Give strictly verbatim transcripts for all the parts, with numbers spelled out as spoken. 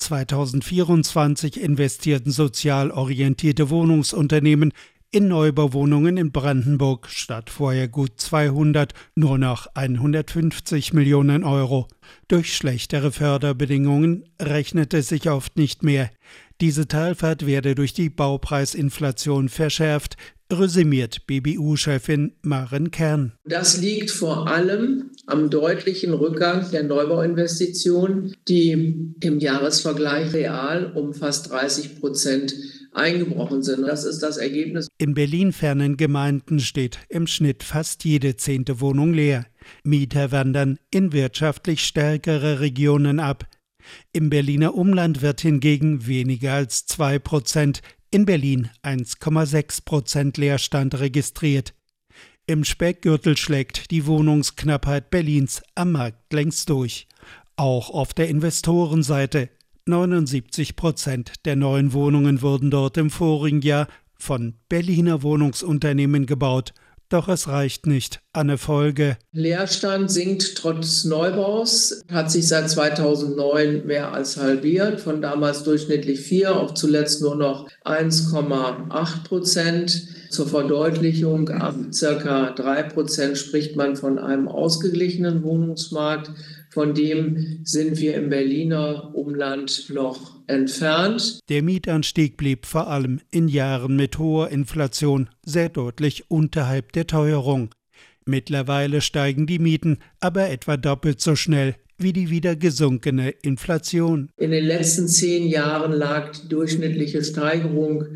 zweitausendvierundzwanzig investierten sozial orientierte Wohnungsunternehmen in Neubauwohnungen in Brandenburg statt vorher gut zweihundert nur noch hundertfünfzig Millionen Euro. Durch schlechtere Förderbedingungen rechnete es sich oft nicht mehr. Diese Talfahrt werde durch die Baupreisinflation verschärft, resümiert B B U-Chefin Maren Kern. Das liegt vor allem am deutlichen Rückgang der Neubauinvestitionen, die im Jahresvergleich real um fast dreißig Prozent eingebrochen sind. Das ist das Ergebnis. In berlinfernen Gemeinden steht im Schnitt fast jede zehnte Wohnung leer. Mieter wandern in wirtschaftlich stärkere Regionen ab. Im Berliner Umland wird hingegen weniger als zwei Prozent, in Berlin eins Komma sechs Prozent Leerstand registriert. Im Speckgürtel schlägt die Wohnungsknappheit Berlins am Markt längst durch. Auch auf der Investorenseite. neunundsiebzig Prozent der neuen Wohnungen wurden dort im vorigen Jahr von Berliner Wohnungsunternehmen gebaut. Doch es reicht nicht. Anne Folge. Leerstand sinkt trotz Neubaus, hat sich seit zweitausendneun mehr als halbiert, von damals durchschnittlich vier auf zuletzt nur noch eins Komma acht Prozent. Zur Verdeutlichung, ab ca. drei Prozent spricht man von einem ausgeglichenen Wohnungsmarkt. Von dem sind wir im Berliner Umland noch entfernt. Der Mietanstieg blieb vor allem in Jahren mit hoher Inflation sehr deutlich unterhalb der Teuerung. Mittlerweile steigen die Mieten aber etwa doppelt so schnell wie die wieder gesunkene Inflation. In den letzten zehn Jahren lag die durchschnittliche Steigerung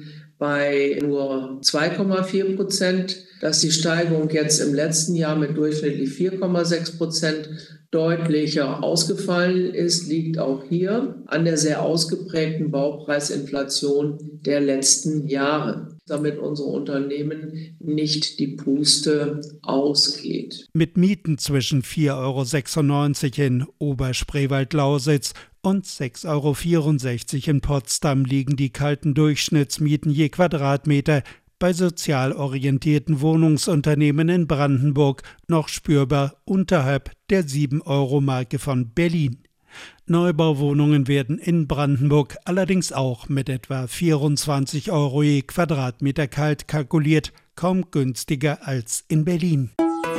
bei nur zwei Komma vier Prozent. Dass die Steigerung jetzt im letzten Jahr mit durchschnittlich vier Komma sechs Prozent deutlicher ausgefallen ist, liegt auch hier an der sehr ausgeprägten Baupreisinflation der letzten Jahre, damit unsere Unternehmen nicht die Puste ausgeht. Mit Mieten zwischen vier Euro sechsundneunzig in Oberspreewald-Lausitz und sechs Euro vierundsechzig in Potsdam liegen die kalten Durchschnittsmieten je Quadratmeter bei sozial orientierten Wohnungsunternehmen in Brandenburg noch spürbar unterhalb der sieben Euro Marke von Berlin. Neubauwohnungen werden in Brandenburg allerdings auch mit etwa vierundzwanzig Euro je Quadratmeter kalt kalkuliert, kaum günstiger als in Berlin.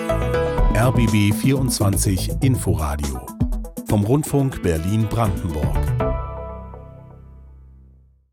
R B B vierundzwanzig Inforadio vom Rundfunk Berlin-Brandenburg.